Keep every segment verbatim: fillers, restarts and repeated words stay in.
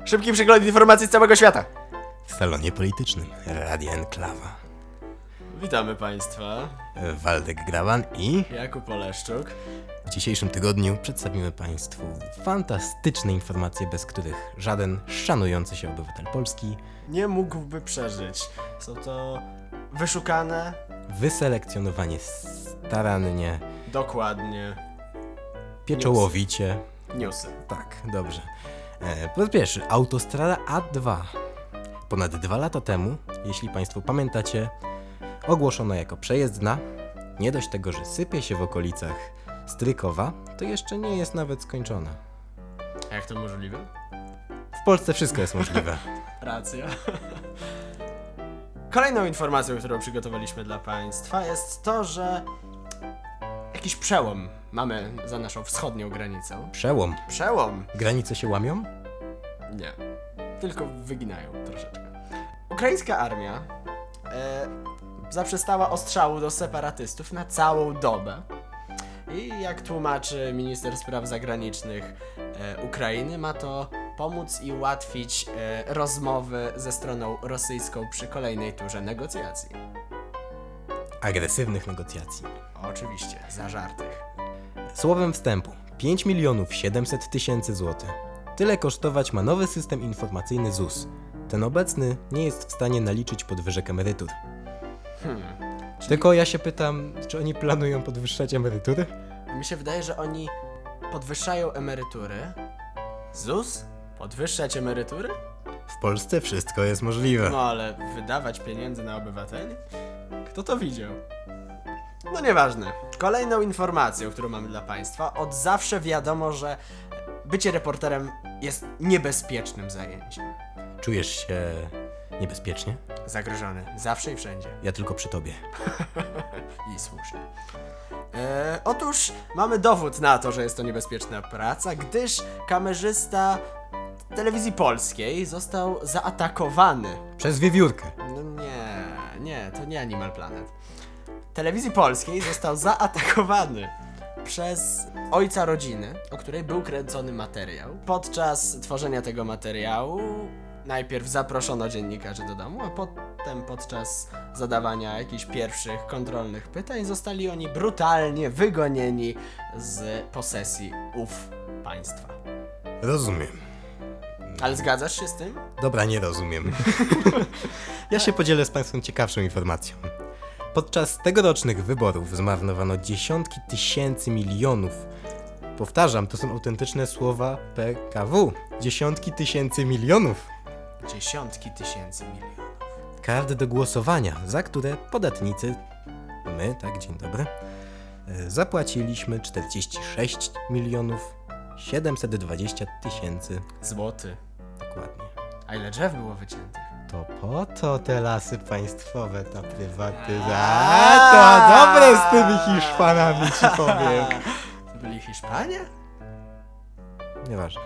Szybki przegląd informacji z całego świata. W salonie politycznym Radia Enklawa. Witamy Państwa. Waldek Graban i Jakub Oleszczuk. w dzisiejszym tygodniu przedstawimy Państwu fantastyczne informacje, bez których żaden szanujący się obywatel Polski Nie mógłby przeżyć. Są to wyszukane, wyselekcjonowanie starannie, dokładnie pieczołowicie. newsy. Tak, dobrze. E, po pierwsze, autostrada A dwa. Ponad dwa lata temu, jeśli Państwo pamiętacie, ogłoszona jako przejezdna. Nie dość tego, że sypie się w okolicach Strykowa, to jeszcze nie jest nawet skończona. A jak to możliwe? W Polsce wszystko jest możliwe. Racja. Kolejną informacją, którą przygotowaliśmy dla Państwa, jest to, że jakiś przełom mamy za naszą wschodnią granicą. Przełom. Przełom? Granice się łamią? Nie. Tylko wyginają troszeczkę. Ukraińska armia e, zaprzestała ostrzału do separatystów na całą dobę. I jak tłumaczy minister spraw zagranicznych e, Ukrainy, ma to pomóc i ułatwić e, rozmowy ze stroną rosyjską przy kolejnej turze negocjacji. Agresywnych negocjacji. Oczywiście, zażartych. Słowem wstępu, pięć milionów siedemset tysięcy złotych. Tyle kosztować ma nowy system informacyjny Z U S. Ten obecny nie jest w stanie naliczyć podwyżek emerytur. Hmm. Tylko ja się pytam, czy oni planują podwyższać emerytury? Mi się wydaje, że oni podwyższają emerytury. Z U S? Podwyższać emerytury? W Polsce wszystko jest możliwe. No ale wydawać pieniędzy na obywateli? Kto to widział? No nieważne. Kolejną informacją, którą mamy dla Państwa, od zawsze wiadomo, że bycie reporterem jest niebezpiecznym zajęciem. Czujesz się niebezpiecznie? Zagrożony. Zawsze i wszędzie. Ja tylko przy tobie. I słusznie. E, otóż mamy dowód na to, że jest to niebezpieczna praca, gdyż kamerzysta telewizji polskiej został zaatakowany. Przez wiewiórkę. No nie, nie, to nie Animal Planet. Telewizji polskiej został zaatakowany przez ojca rodziny, o której był kręcony materiał. Podczas tworzenia tego materiału najpierw zaproszono dziennikarzy do domu, a potem podczas zadawania jakichś pierwszych kontrolnych pytań zostali oni brutalnie wygonieni z posesji ów państwa. Rozumiem. Ale zgadzasz się z tym? Dobra, nie rozumiem. Ja się podzielę z Państwem ciekawszą informacją. Podczas tegorocznych wyborów zmarnowano dziesiątki tysięcy milionów. Powtarzam, to są autentyczne słowa P K W. Dziesiątki tysięcy milionów. Dziesiątki tysięcy milionów. Kart do głosowania, za które podatnicy, my, tak, dzień dobry, e, zapłaciliśmy czterdzieści sześć milionów siedemset dwadzieścia tysięcy. Złoty. Dokładnie. A ile drzew było wyciętych? To po to te lasy państwowe, ta prywatyzacja. To dobre z tymi Hiszpanami, ci powiem. To byli Hiszpanie? Nieważne.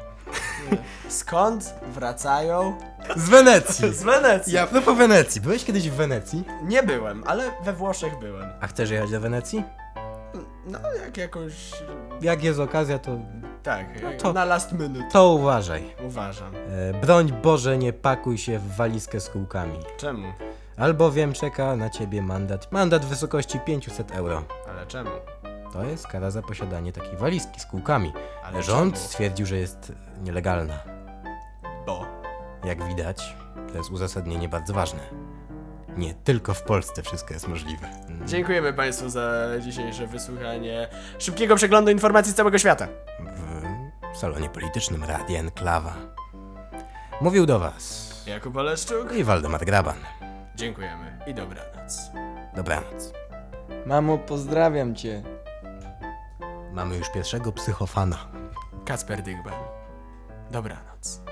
Skąd wracają? Z Wenecji. Z Wenecji. Ja propos Wenecji. Byłeś kiedyś w Wenecji? Nie byłem, ale we Włoszech byłem. A chcesz jechać do Wenecji? No, jak jakąś... Jak jest okazja, to, Tak, to- na last minute. to uważaj. Uważam. E, broń Boże, nie pakuj się w walizkę z kółkami. Czemu? Albowiem czeka na ciebie mandat. Mandat w wysokości pięćset euro. Ale czemu? To jest kara za posiadanie takiej walizki z kółkami. Ale Rząd czemu? stwierdził, że jest nielegalna. Bo. Jak widać, to jest uzasadnienie bardzo ważne. Nie tylko w Polsce wszystko jest możliwe. Mm. Dziękujemy Państwu za dzisiejsze wysłuchanie szybkiego przeglądu informacji z całego świata. W salonie politycznym Radia Enklawa. Mówił do Was Jakub Oleszczuk. i Waldemar Graban. Dziękujemy i dobranoc. Dobranoc. Mamo, pozdrawiam cię. Mamy już pierwszego psychofana. Kacper Dygban. Dobranoc.